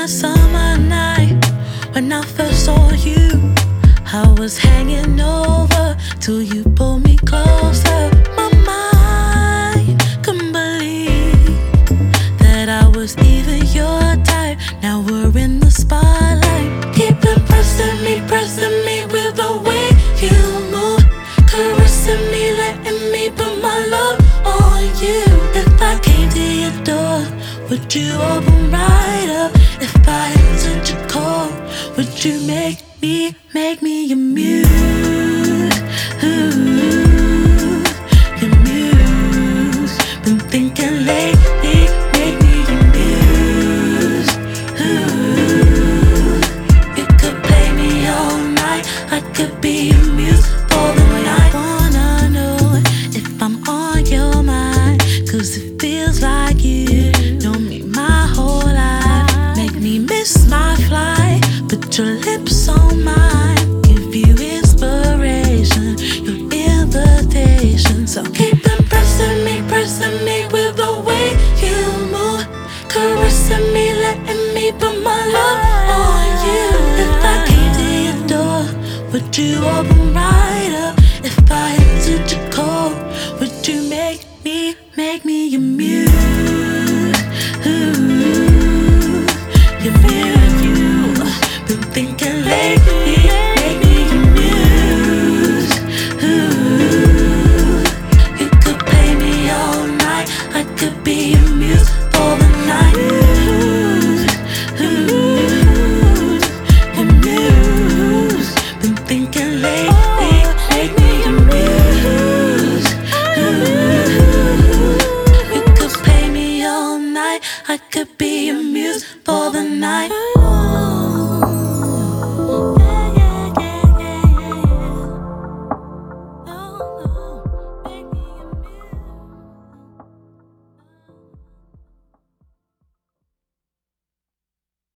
that summer night when I first saw you, I was hanging over till you pulled me closer. My mind couldn't believe that I was even your type. Now we're in the spotlight. Keep pressing me with the way you move, caressing me, letting me put my love on you. If I came to your door, would you open right up? If I answered your call, would you make me your muse? Ooh, your muse. Been thinking lately, make me your muse. Ooh, you could play me all night, I could be your muse for the night. I wanna know if I'm on your mind, 'cause it feels like you know me my whole life. Make me miss my flight, put your lips on mine, give you inspiration, your invitation. So keep pressing me with the way you move, caressing me, letting me put my love on you. If I came to your door, would you open right up? If I answered your call, would you make me your muse? Ooh, your muse. Been thinking lately, make me your muse. Ooh, you could play me all night, I could be your muse for the night. Ooh, your muse. Been thinking lately, make me your muse. Ooh, you could play me all night, I could be your muse for the night.